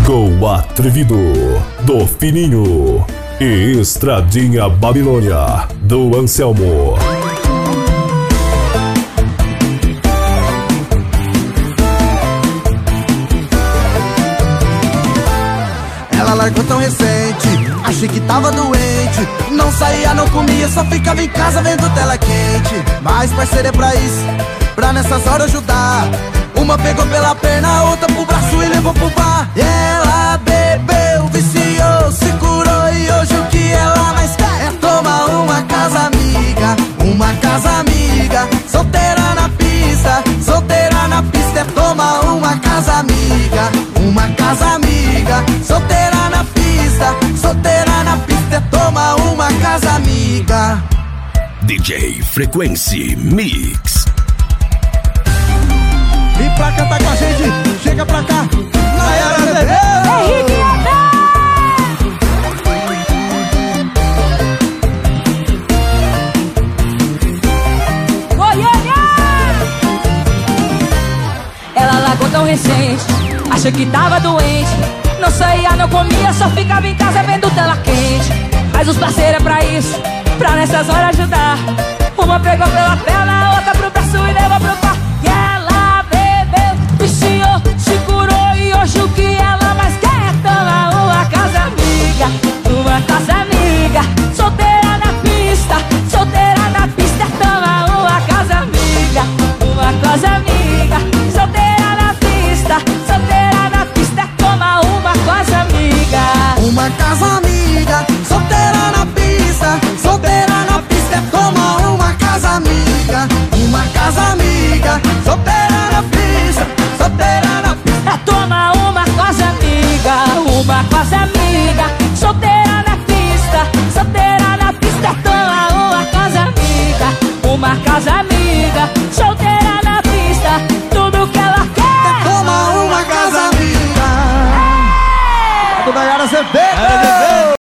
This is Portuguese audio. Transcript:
Chegou atrevido do Fininho e Estradinha Babilônia do Anselmo. Ela largou tão recente, achei que tava doente. Não saía, não comia, só ficava em casa vendo tela quente. Mas parceiro é pra isso, pra nessas horas ajudar. Uma pegou pela perna, a outra pro braço e levou pro bar. E ela bebeu, viciou, se curou e hoje o que ela mais quer é tomar uma casa amiga. Uma casa amiga, solteira na pista. Solteira na pista é tomar uma casa amiga. Uma casa amiga, solteira na pista. Solteira na pista é tomar uma casa amiga. DJ Frequency Mix. Vem pra cantar com a gente, chega pra cá, Nayara Azevedo. Henrique Goiânia. Ela largou tão recente, achei que tava doente. Não saía, não comia, só ficava em casa vendo tela quente. Mas os parceiros é pra isso, pra nessas horas ajudar. Uma pegou pela perna, a outra pro braço e levou pro par. E ela bebeu, viciou, se curou e hoje o que ela mais quer é tomar uma casa amiga. Uma casa amiga, solteira na pista. Solteira na pista é tomar uma casa amiga. Uma casa amiga, solteira na pista. Solteira na pista é tomar uma casa amiga. Uma casa amiga, solteira na pista. Solteira na pista é tomar uma casa amiga. Uma casa amiga, solteira na pista. Solteira na pista é tomar uma casa amiga. Uma casa amiga, solteira na pista. Solteira na pista é tomar uma casa amiga. Uma casa amiga, solteira na pista. Tudo que ela quer é tomar uma casa amiga. Do Nayara Azevedo.